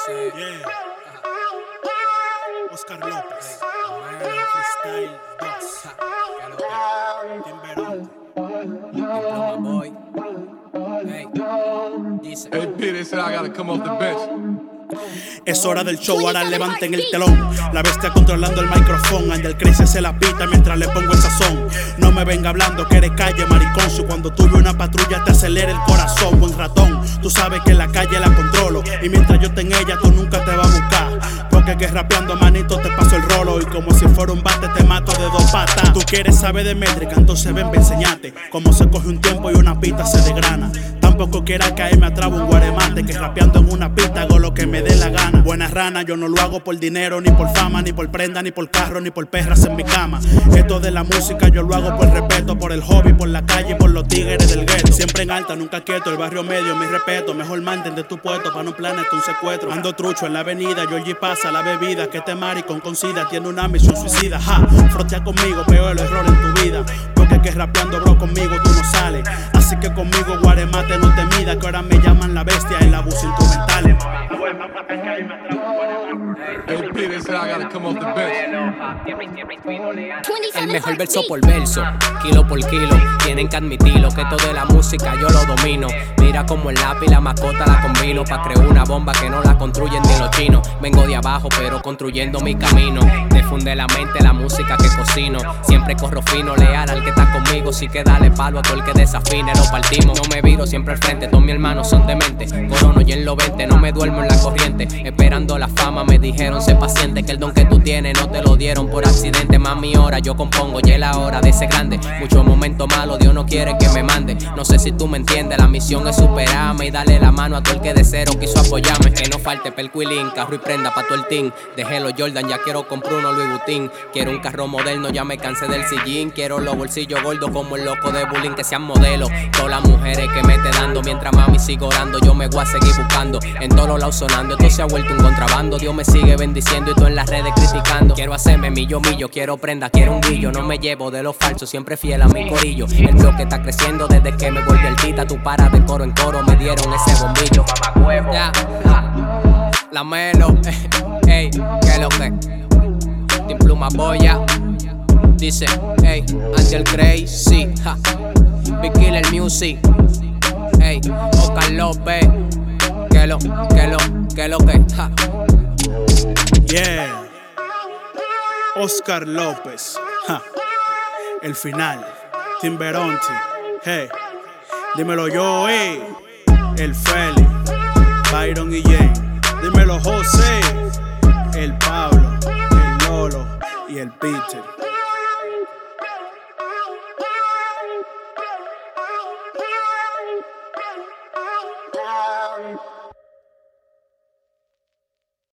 Yeah. Oscar López. Freestyle 2. Timberón. Diploma boy. Hey. Dice. Hey, Peter said I gotta come off the bench. Es hora del show, ahora levanten el telón. La bestia controlando el micrófono. Angel Crazy se la pita mientras le pongo el sazón. No me venga hablando que eres calle, mariconzo. Cuando tuve una patrulla te acelera el corazón. Buen ratón, tú sabes que en la calle la controlo. Y mientras yo esté en ella, tú nunca te vas a buscar. Porque que rapeando, manito, te paso el rolo. Y como si fuera un bate, te mato de 2 patas. Tú quieres saber de métrica, entonces ven, enseñate cómo se coge un tiempo y una pista se desgrana. Tampoco quieras caerme atrás un guaremate, que rapeando en una pista hago lo que me dé la gana. Buena rana, yo no lo hago por dinero, ni por fama, ni por prenda, ni por carro, ni por perras en mi cama. Esto de la música yo lo hago por respeto, por el hobby, por la calle, por los tigres del gueto. Siempre en alta, nunca quieto, el barrio medio, mi respeto. Mejor mantente tu puesto para no planeta un secuestro. Ando trucho en la avenida, Georgie pasa la bebida. Que este maricón con sida tiene una misión suicida. Ja, frotea conmigo, peor el error en tu vida. Porque que rapeando, bro, conmigo tú no sales. Así que conmigo, guaremate, no te mida. Que ahora me llaman la bestia en la voz instrumental. Hey, Peter said I gotta come off the bench. El mejor verso por verso, kilo por kilo. Tienen que admitirlo, que esto de la música yo lo domino. Mira como el lápiz la mascota la combino. Pa' crear una bomba que no la construyen ni los chinos. Vengo de abajo pero construyendo mi camino. Te funde la mente la música que cocino. Siempre corro fino, leal al que está conmigo. Sí que dale palo a todo el que desafine, lo partimos. No me viro siempre al frente, todos mis hermanos son dementes. Corono y en los 20, no me duermo en la corriente. Esperando la fama me dijeron, sé paciente. Que el don que tú tienes no te lo dieron por accidente. Más mi hora, yo compongo, ya es la hora de ser grande. Muchos momentos malos, Dios no quiere que me mande. No sé si tú me entiendes, la misión es superarme. Y darle la mano a todo el que de cero quiso apoyarme. Que no falte percuilín, carro y prenda pa' todo el team. Dejé los Jordan, ya quiero comprar uno Louis Vuitton. Quiero un carro moderno, ya me cansé del sillín. Quiero los bolsillos gordos como el loco de bullying. Que sean modelos, todas las mujeres que me esté dando. Mientras mami sigo orando, yo me voy a seguir buscando. En todos los lados sonando, esto se ha vuelto un contrabando. Dios me sigue bendiciendo y tú en las redes criticando. Quiero hacerme millo, quiero prenda, quiero un guillo. No me llevo de los falsos, siempre fiel a mi corillo. El bloque está creciendo desde que me volví altita. Tu para de coro en coro, me dieron ese bombillo. Mamá huevo, ya, la melo, ey, que lo que. Diploma boya, dice, ey, Angel Crazy, ja. Big Killer Music, ey, Oscar López, que lo que, ja. Yeah. Oscar López. Ja. El final. Timberonti. Hey. Dímelo yo, el Feli. Byron y Jane. Dímelo José. El Pablo. El Lolo. Y el Peter.